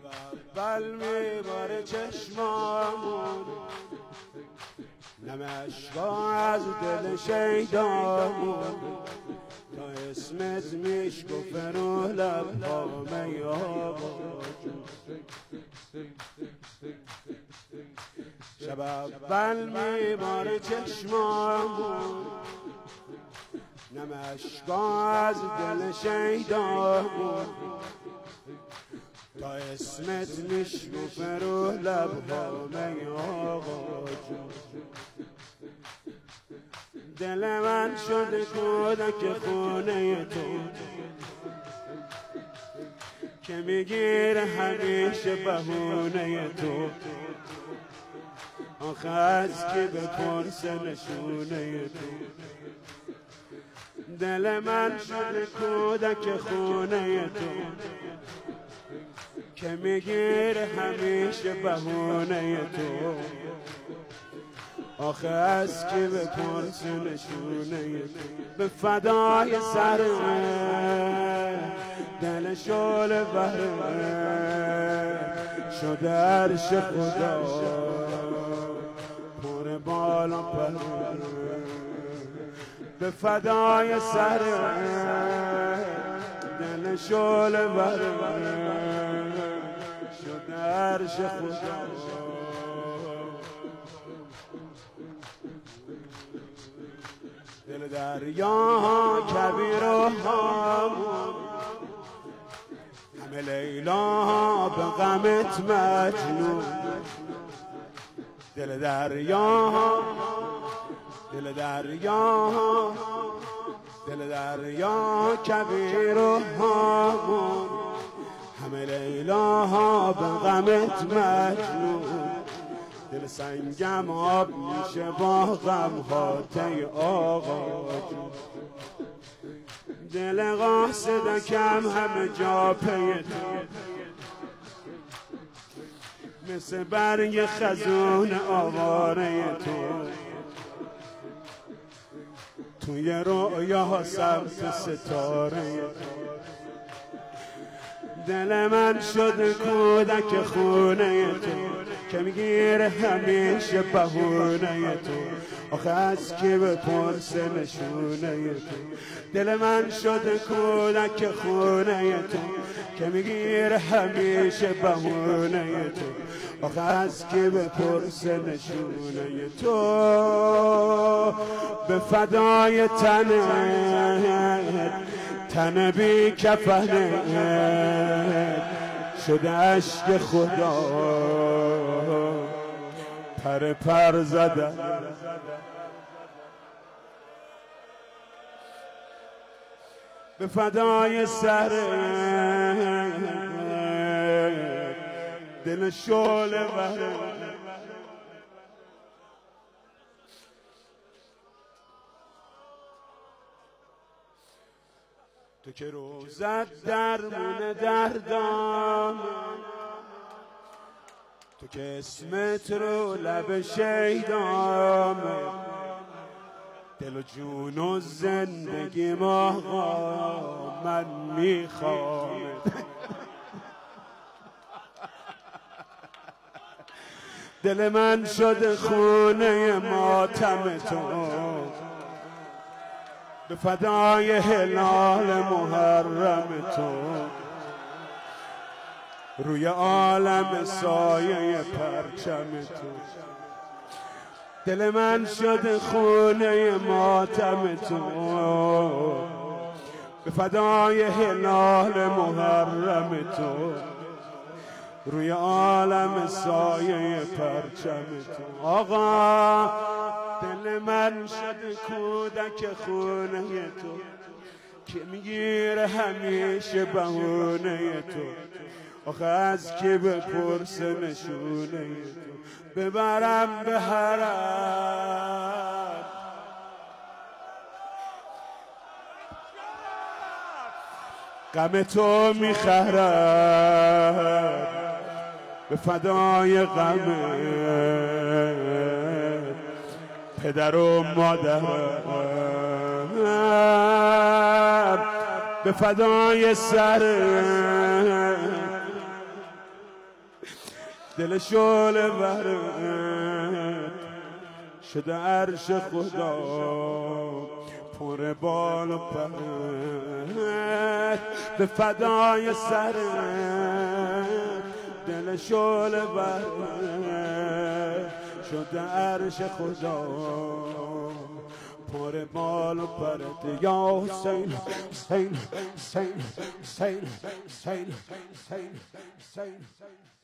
اول میباره چشمامون، نمشقا از دل شیدامون، تا اسمت میشکفه رو لب‌هامه آقا جون. شب اول میباره چشمامون، نمشقا از دل شیدامون، تا اسمت میشکفه رو لب‌هامه آقا جون. دل من شده کودک خونه تو، که میگیره همیشه بهونه تو. آخه از کی بپرسه نشونه تو. دل من شده کودک خونه تو، که میگیره همیشه بهونه تو. آخه از کی بپرسه نشونه تو. به فدای سر دل شعله بهره شده عرش خدا پر بالا پره. به فدای سر دل شعله بهره شده عرش خدا. دل دریا کبیر و هامون، همه لیلا به غمت مجنون. دل دریا دل دریا دل دریا کبیر و هامون، همه لیلا به غمت مجنون. دل سنگم آب میشه با غم هاته آقا جون. دل قاصدکم همه جا پی تو، مثل برگ خزون آواره تو. توی رویا سبز ستاره تو. دل من شده کودک خونه تو، که میگیره همیشه بهونه تو. آخه از کی بپرسه نشونه تو. دل من شده کودک خونه تو، که میگیره همیشه بهونه تو. آخه از کی بپرسه نشونه تو. به فدای تن بی کفنه شده عشق خدا پر زده. به فدای سر دل شعله بهره تو که روزت درمون دردام، تو که اسمت رو لب شیدام. دل و جون و زندگی آقا من میخوام. دل من شده خونه ماتم تو، به فدای هلال محرم تو. روی عالم سایه پرچم تو. دل من شده خونه ماتم تو، به فدای هلال محرم تو. روی عالم سایه پرچم تو. آقا دل من شده کودک خونه تو، که میگیره همیشه بهونه تو. آخه از کی بپرسه نشونه تو. ببرم به حرم غم تو میخرم، به فدای غم پدر و مادرم، به فدای سر دل شعله ورد شده عرش خدا پر بال و پر به فدای سر دل شعله ورد شده عرش خدا پر بال و پرت یا حسین حسین حسین حسین حسین حسین حسین